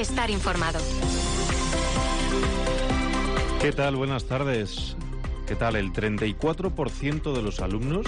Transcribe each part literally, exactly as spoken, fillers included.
Estar informado. ¿Qué tal? Buenas tardes. ¿Qué tal? El treinta y cuatro por ciento de los alumnos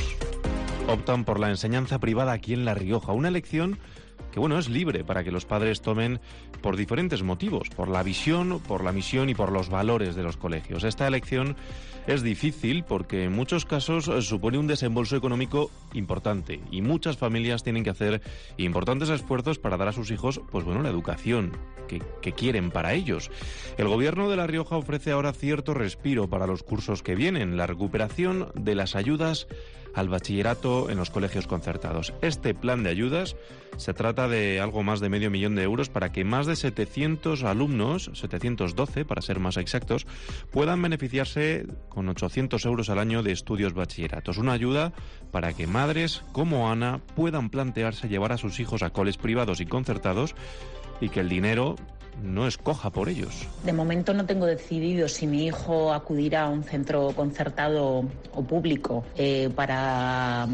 optan por la enseñanza privada aquí en La Rioja. Una elección que, bueno, es libre para que los padres tomen por diferentes motivos, por la visión, por la misión y por los valores de los colegios. Esta elección es difícil porque en muchos casos supone un desembolso económico importante y muchas familias tienen que hacer importantes esfuerzos para dar a sus hijos, pues bueno, la educación que, que quieren para ellos. El Gobierno de La Rioja ofrece ahora cierto respiro para los cursos que vienen, la recuperación de las ayudas al bachillerato en los colegios concertados. Este plan de ayudas se trata de algo más de medio millón de euros para que más de setecientos alumnos, setecientos doce para ser más exactos, puedan beneficiarse con ochocientos euros al año de estudios bachilleratos. Una ayuda para que madres como Ana puedan plantearse llevar a sus hijos a coles privados y concertados y que el dinero no escoja por ellos. De momento no tengo decidido si mi hijo acudirá a un centro concertado o público eh, para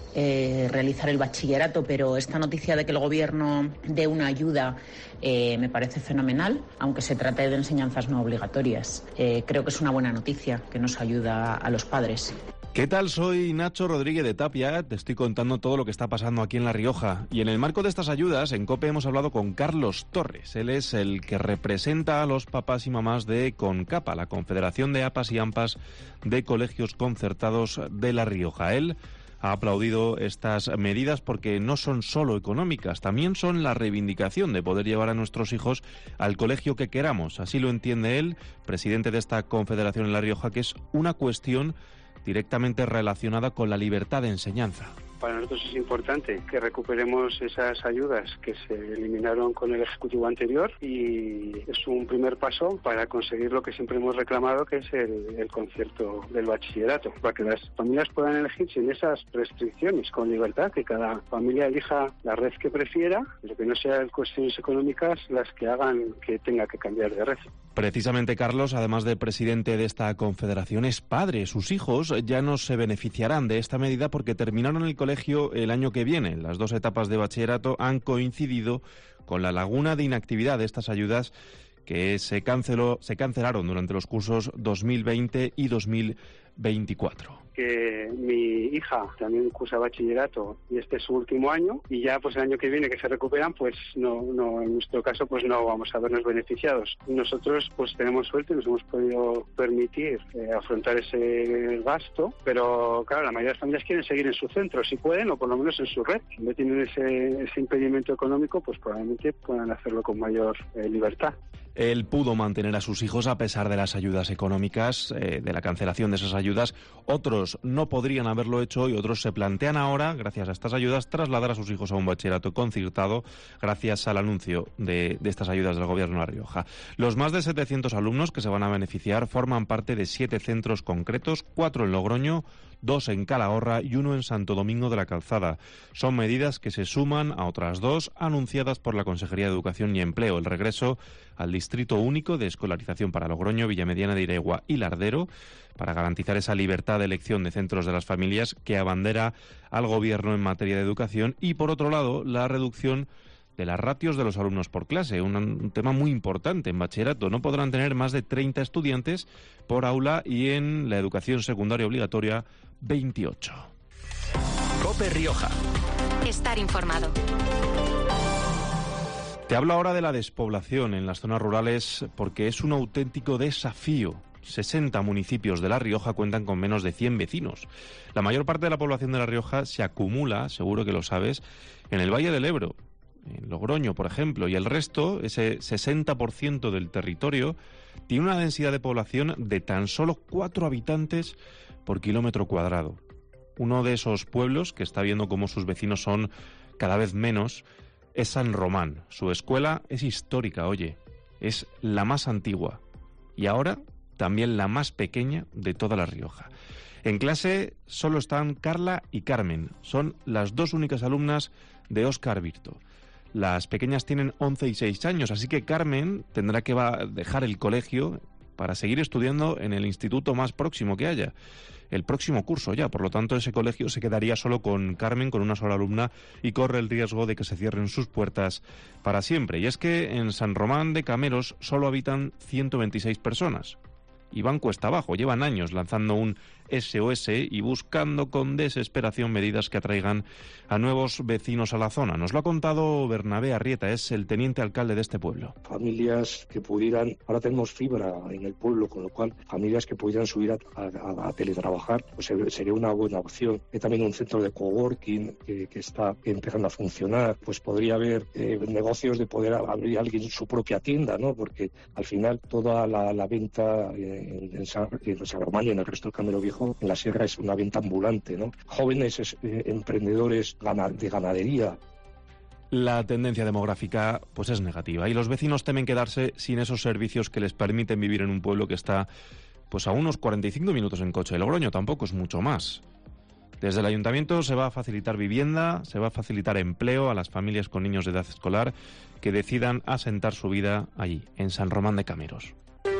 eh, realizar el bachillerato, pero esta noticia de que el Gobierno dé una ayuda eh, me parece fenomenal, aunque se trate de enseñanzas no obligatorias. Eh, creo que es una buena noticia que nos ayuda a los padres. ¿Qué tal? Soy Nacho Rodríguez de Tapia, te estoy contando todo lo que está pasando aquí en La Rioja. Y en el marco de estas ayudas, en COPE hemos hablado con Carlos Torres. Él es el que representa a los papás y mamás de CONCAPA, la Confederación de APAS y AMPAs de Colegios Concertados de La Rioja. Él ha aplaudido estas medidas porque no son solo económicas, también son la reivindicación de poder llevar a nuestros hijos al colegio que queramos. Así lo entiende él, presidente de esta confederación en La Rioja, que es una cuestión directamente relacionada con la libertad de enseñanza. Para nosotros es importante que recuperemos esas ayudas que se eliminaron con el Ejecutivo anterior y es un primer paso para conseguir lo que siempre hemos reclamado, que es el, el concierto del bachillerato, para que las familias puedan elegir sin esas restricciones, con libertad, que cada familia elija la red que prefiera, pero que no sean cuestiones económicas las que hagan que tenga que cambiar de red. Precisamente Carlos, además de presidente de esta confederación, es padre. Sus hijos ya no se beneficiarán de esta medida porque terminaron el colegio el año que viene. Las dos etapas de bachillerato han coincidido con la laguna de inactividad de estas ayudas que se canceló, se cancelaron durante los cursos dos mil veinte y dos mil veinticuatro. Que mi hija también cursa bachillerato y este es su último año y ya pues el año que viene que se recuperan, pues no, no en nuestro caso pues no vamos a vernos beneficiados. Nosotros pues tenemos suerte, nos hemos podido permitir eh, afrontar ese gasto, pero claro, la mayoría de las familias quieren seguir en su centro, si pueden, o por lo menos en su red. Si no tienen ese, ese impedimento económico, pues probablemente puedan hacerlo con mayor eh, libertad. Él pudo mantener a sus hijos a pesar de las ayudas económicas, eh, de la cancelación de esas ayudas. Otros no podrían haberlo hecho y otros se plantean ahora, gracias a estas ayudas, trasladar a sus hijos a un bachillerato concertado gracias al anuncio de, de estas ayudas del Gobierno de La Rioja. Los más de setecientos alumnos que se van a beneficiar forman parte de siete centros concretos, cuatro en Logroño, dos en Calahorra y uno en Santo Domingo de la Calzada. Son medidas que se suman a otras dos anunciadas por la Consejería de Educación y Empleo, el regreso al Distrito Único de Escolarización para Logroño, Villamediana de Iregua y Lardero, para garantizar esa libertad de elección de centros de las familias que abandera al Gobierno en materia de educación, y por otro lado, la reducción de las ratios de los alumnos por clase, un, un tema muy importante en bachillerato. No podrán tener más de treinta estudiantes por aula y en la educación secundaria obligatoria veintiocho. COPE Rioja. Estar informado. Te hablo ahora de la despoblación en las zonas rurales porque es un auténtico desafío. sesenta municipios de La Rioja cuentan con menos de cien vecinos. La mayor parte de la población de La Rioja se acumula, seguro que lo sabes, en el Valle del Ebro, en Logroño, por ejemplo, y el resto, ese sesenta por ciento del territorio, tiene una densidad de población de tan solo cuatro habitantes por kilómetro cuadrado. Uno de esos pueblos que está viendo cómo sus vecinos son cada vez menos es San Román. Su escuela es histórica, oye, es la más antigua y ahora también la más pequeña de toda La Rioja. En clase solo están Carla y Carmen, son las dos únicas alumnas de Óscar Virto. Las pequeñas tienen once y seis años, así que Carmen tendrá que va dejar el colegio para seguir estudiando en el instituto más próximo que haya, el próximo curso ya. Por lo tanto, ese colegio se quedaría solo con Carmen, con una sola alumna, y corre el riesgo de que se cierren sus puertas para siempre. Y es que en San Román de Cameros solo habitan ciento veintiséis personas. Y van cuesta abajo, llevan años lanzando un S O S y buscando con desesperación medidas que atraigan a nuevos vecinos a la zona. Nos lo ha contado Bernabé Arrieta, es el teniente alcalde de este pueblo. Familias que pudieran, ahora tenemos fibra en el pueblo, con lo cual familias que pudieran subir a, a, a teletrabajar, pues sería una buena opción. Hay también un centro de coworking que, que está empezando a funcionar, pues podría haber eh, negocios de poder abrir alguien su propia tienda, ¿no? Porque al final toda la, la venta en, en, San, en San Román y en el resto del Camero Viejo, en la sierra, es una venta ambulante, ¿no? Jóvenes eh, emprendedores de ganadería. La tendencia demográfica pues es negativa y los vecinos temen quedarse sin esos servicios que les permiten vivir en un pueblo que está pues a unos cuarenta y cinco minutos en coche. Logroño tampoco es mucho más. Desde el ayuntamiento se va a facilitar vivienda, se va a facilitar empleo a las familias con niños de edad escolar que decidan asentar su vida allí, en San Román de Cameros.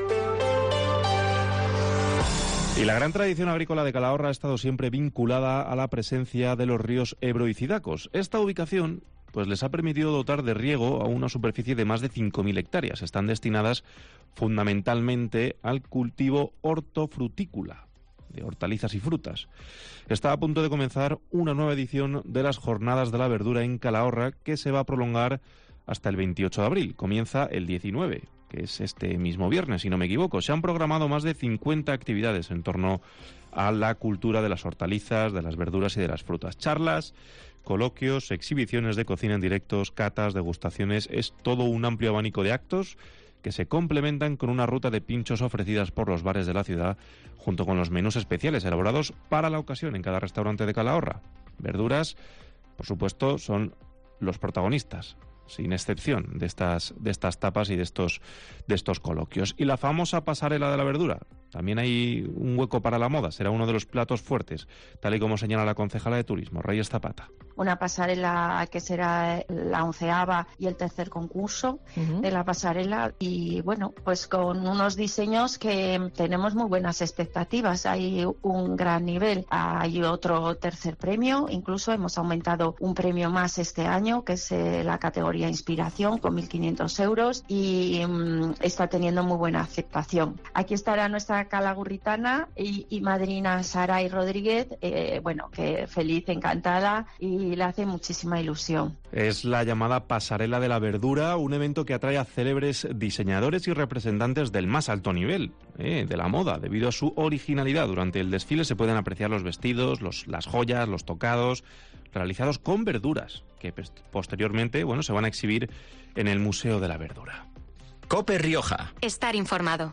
Y la gran tradición agrícola de Calahorra ha estado siempre vinculada a la presencia de los ríos Ebro y Cidacos. Esta ubicación pues les ha permitido dotar de riego a una superficie de más de cinco mil hectáreas. Están destinadas fundamentalmente al cultivo hortofrutícola, de hortalizas y frutas. Está a punto de comenzar una nueva edición de las Jornadas de la Verdura en Calahorra, que se va a prolongar hasta el veintiocho de abril. Comienza el diecinueve, que es este mismo viernes, si no me equivoco. Se han programado más de cincuenta actividades en torno a la cultura de las hortalizas, de las verduras y de las frutas. Charlas, coloquios, exhibiciones de cocina en directos, catas, degustaciones. Es todo un amplio abanico de actos que se complementan con una ruta de pinchos ofrecidas por los bares de la ciudad, junto con los menús especiales elaborados para la ocasión en cada restaurante de Calahorra. Verduras, por supuesto, son los protagonistas, sin excepción, de estas de estas tapas y de estos de estos coloquios. Y la famosa pasarela de la verdura. También hay un hueco para la moda, será uno de los platos fuertes, tal y como señala la concejala de Turismo, Reyes Zapata. Una pasarela que será la onceava y el tercer concurso uh-huh. de la pasarela, y bueno, pues con unos diseños que tenemos muy buenas expectativas. Hay un gran nivel, hay otro tercer premio, incluso hemos aumentado un premio más este año, que es eh, la categoría Inspiración, con mil quinientos euros, y um, está teniendo muy buena aceptación. Aquí estará nuestra calagurritana y, y madrina Saray Rodríguez, eh, bueno, que feliz, encantada, y le hace muchísima ilusión. Es la llamada Pasarela de la Verdura, un evento que atrae a célebres diseñadores y representantes del más alto nivel, eh, de la moda, debido a su originalidad. Durante el desfile se pueden apreciar los vestidos, los, las joyas, los tocados, realizados con verduras, que posteriormente, bueno, se van a exhibir en el Museo de la Verdura. COPE Rioja. Estar informado.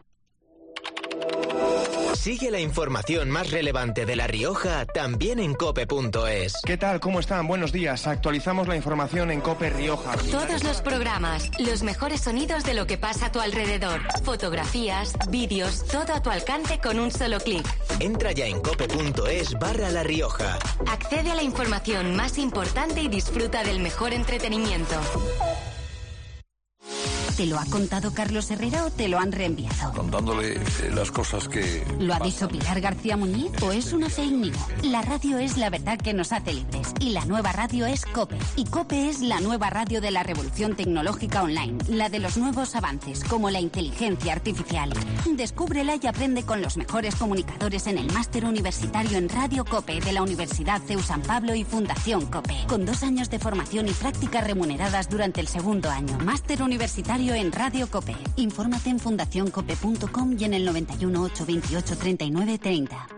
Sigue la información más relevante de La Rioja también en cope punto es. ¿Qué tal? ¿Cómo están? Buenos días. Actualizamos la información en COPE Rioja. Todos los programas, los mejores sonidos de lo que pasa a tu alrededor. Fotografías, vídeos, todo a tu alcance con un solo clic. Entra ya en cope punto es barra La Rioja. Accede a la información más importante y disfruta del mejor entretenimiento. ¿Te lo ha contado Carlos Herrera o te lo han reenviado? Contándole eh, las cosas que... ¿Lo ha dicho Pilar García Muñiz o es una fake news? La radio es la verdad que nos hace libres y la nueva radio es COPE. Y COPE es la nueva radio de la revolución tecnológica online, la de los nuevos avances como la inteligencia artificial. Descúbrela y aprende con los mejores comunicadores en el máster universitario en Radio COPE de la Universidad C E U San Pablo y Fundación COPE. Con dos años de formación y prácticas remuneradas durante el segundo año. Máster universitario en Radio COPE. Infórmate en fundación cope punto com y en el noventa y uno, ochocientos veintiocho, treinta y nueve treinta.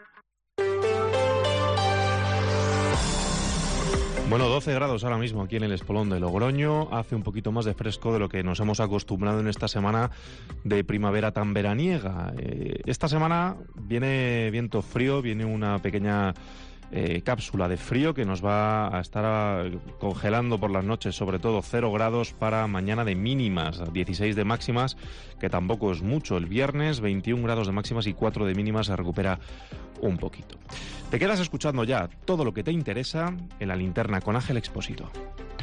Bueno, doce grados ahora mismo aquí en el Espolón de Logroño. Hace un poquito más de fresco de lo que nos hemos acostumbrado en esta semana de primavera tan veraniega. Eh, esta semana viene viento frío, viene una pequeña Eh, cápsula de frío que nos va a estar a, congelando por las noches, sobre todo cero grados para mañana de mínimas, dieciséis de máximas, que tampoco es mucho. El viernes veintiún grados de máximas y cuatro de mínimas, se recupera un poquito. Te quedas escuchando ya todo lo que te interesa en la linterna con Ángel Expósito.